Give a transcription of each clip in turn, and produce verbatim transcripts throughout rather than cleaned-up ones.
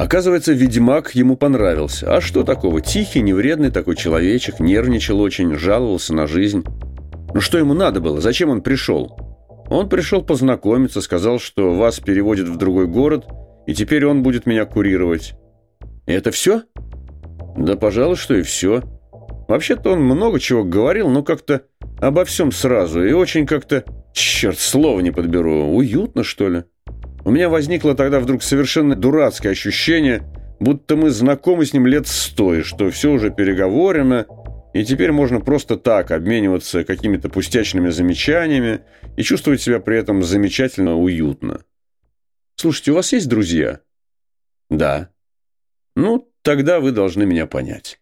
Оказывается, ведьмак ему понравился. А что такого? Тихий, невредный такой человечек, нервничал очень, жаловался на жизнь. Ну что ему надо было? Зачем он пришел? Он пришел познакомиться, сказал, что вас переводят в другой город, и теперь он будет меня курировать. И это все? Да, пожалуй, что и все. Вообще-то он много чего говорил, но как-то обо всем сразу. И очень как-то, черт, слова не подберу, уютно, что ли. У меня возникло тогда вдруг совершенно дурацкое ощущение, будто мы знакомы с ним лет сто, и что все уже переговорено, и теперь можно просто так обмениваться какими-то пустячными замечаниями и чувствовать себя при этом замечательно уютно. Слушайте, у вас есть друзья? Да. Ну, тогда вы должны меня понять.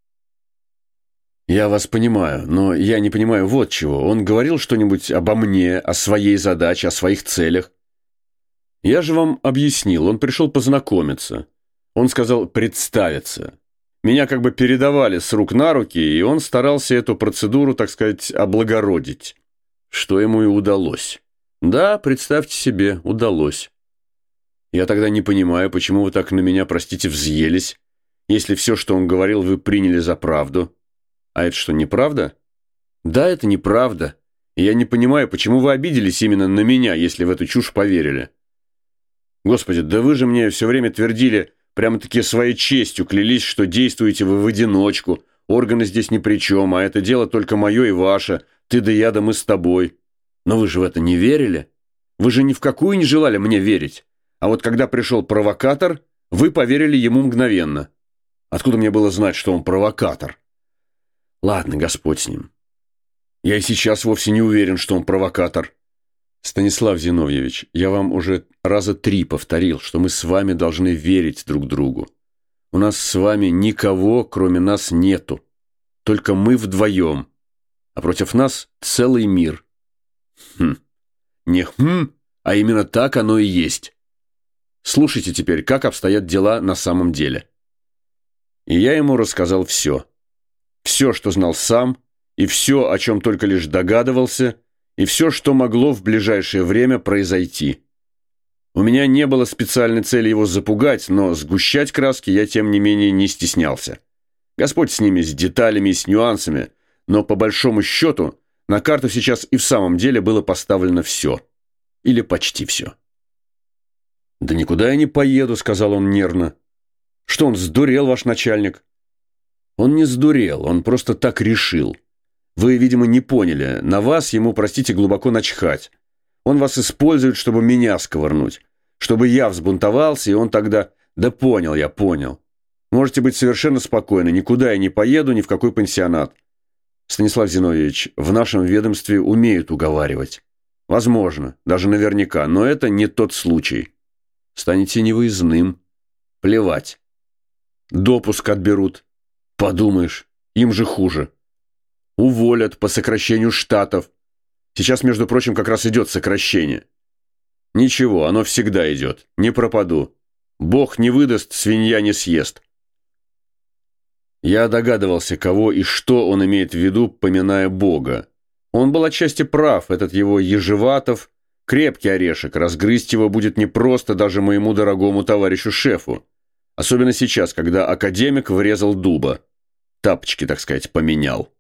Я вас понимаю, но я не понимаю вот чего. Он говорил что-нибудь обо мне, о своей задаче, о своих целях? Я же вам объяснил, он пришел познакомиться. Он сказал представиться. Меня как бы передавали с рук на руки, и он старался эту процедуру, так сказать, облагородить. Что ему и удалось. Да, представьте себе, удалось. Я тогда не понимаю, почему вы так на меня, простите, взъелись, если все, что он говорил, вы приняли за правду. А это что, неправда? Да, это неправда. И я не понимаю, почему вы обиделись именно на меня, если в эту чушь поверили. Господи, да вы же мне все время твердили, прямо-таки своей честью клялись, что действуете вы в одиночку, органы здесь ни при чем, а это дело только мое и ваше, ты да я да мы с тобой. Но вы же в это не верили? Вы же ни в какую не желали мне верить. А вот когда пришел провокатор, вы поверили ему мгновенно. Откуда мне было знать, что он провокатор? Ладно, Господь с ним. Я и сейчас вовсе не уверен, что он провокатор. Станислав Зиновьевич, я вам уже раза три повторил, что мы с вами должны верить друг другу. У нас с вами никого, кроме нас, нету. Только мы вдвоем. А против нас целый мир. Хм. Не хм, а именно так оно и есть. Слушайте теперь, как обстоят дела на самом деле. И я ему рассказал все. Все, что знал сам, и все, о чем только лишь догадывался, и все, что могло в ближайшее время произойти. У меня не было специальной цели его запугать, но сгущать краски я, тем не менее, не стеснялся. Господь с ними, с деталями и с нюансами, но по большому счету на карту сейчас и в самом деле было поставлено все. Или почти все. «Да никуда я не поеду», — сказал он нервно. «Что, он сдурел, ваш начальник?» «Он не сдурел, он просто так решил. Вы, видимо, не поняли. На вас ему, простите, глубоко начхать. Он вас использует, чтобы меня сковырнуть. Чтобы я взбунтовался, и он тогда... Да понял я, понял. Можете быть совершенно спокойны. Никуда я не поеду, ни в какой пансионат. Станислав Зиновьевич, в нашем ведомстве умеют уговаривать. Возможно, даже наверняка, но это не тот случай. Станете невыездным. Плевать. Допуск отберут. Подумаешь, им же хуже. Уволят по сокращению штатов. Сейчас, между прочим, как раз идет сокращение. Ничего, оно всегда идет. Не пропаду. Бог не выдаст, свинья не съест. Я догадывался, кого и что он имеет в виду, поминая Бога. Он был отчасти прав, этот его Ежеватов, крепкий орешек, разгрызть его будет непросто даже моему дорогому товарищу-шефу. Особенно сейчас, когда академик врезал дуба. Тапочки, так сказать, поменял.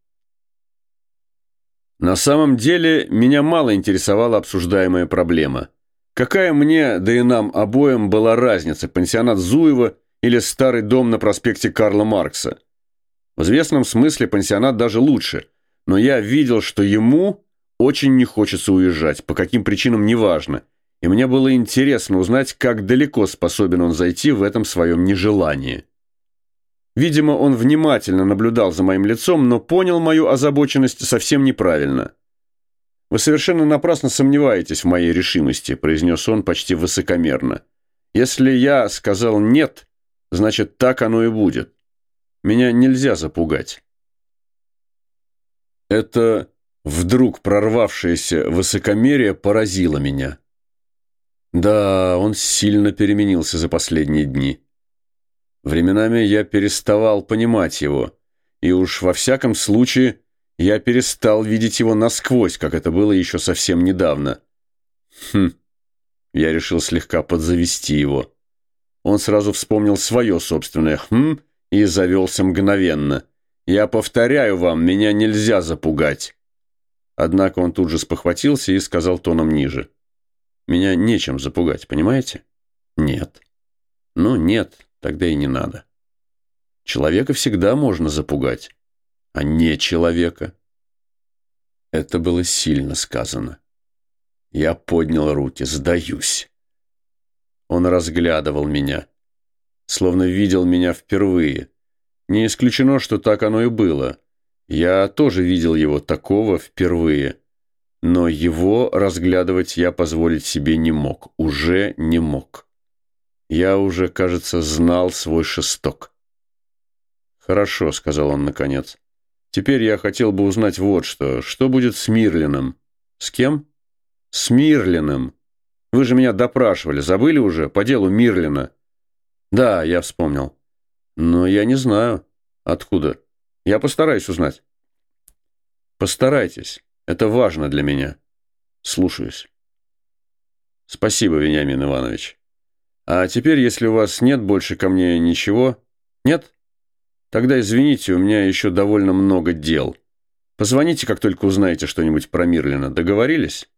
На самом деле, меня мало интересовала обсуждаемая проблема. Какая мне, да и нам обоим, была разница, пансионат Зуева или старый дом на проспекте Карла Маркса? В известном смысле пансионат даже лучше, но я видел, что ему очень не хочется уезжать, по каким причинам неважно, и мне было интересно узнать, как далеко способен он зайти в этом своем нежелании. Видимо, он внимательно наблюдал за моим лицом, но понял мою озабоченность совсем неправильно. «Вы совершенно напрасно сомневаетесь в моей решимости», — произнес он почти высокомерно. «Если я сказал «нет», значит, так оно и будет. Меня нельзя запугать». Это вдруг прорвавшееся высокомерие поразило меня. Да, он сильно переменился за последние дни. Временами я переставал понимать его, и уж во всяком случае я перестал видеть его насквозь, как это было еще совсем недавно. Хм, я решил слегка подзавести его. Он сразу вспомнил свое собственное «хм» и завелся мгновенно. «Я повторяю вам, меня нельзя запугать». Однако он тут же спохватился и сказал тоном ниже. «Меня нечем запугать, понимаете?» «Нет». «Ну, нет, тогда и не надо. Человека всегда можно запугать, а не человека». Это было сильно сказано. Я поднял руки, сдаюсь. Он разглядывал меня, словно видел меня впервые. Не исключено, что так оно и было. Я тоже видел его такого впервые. Но его разглядывать я позволить себе не мог, уже не мог. Я уже, кажется, знал свой шесток. «Хорошо», — сказал он наконец. «Теперь я хотел бы узнать вот что. Что будет с Мирлином?» «С кем?» «С Мирлином. Вы же меня допрашивали. Забыли уже? По делу Мирлина». «Да, я вспомнил. Но я не знаю. Откуда? Я постараюсь узнать». «Постарайтесь. Это важно для меня. Слушаюсь». «Спасибо, Вениамин Иванович. А теперь, если у вас нет больше ко мне ничего...» «Нет? Тогда извините, у меня еще довольно много дел. Позвоните, как только узнаете что-нибудь про Мирлина. Договорились?»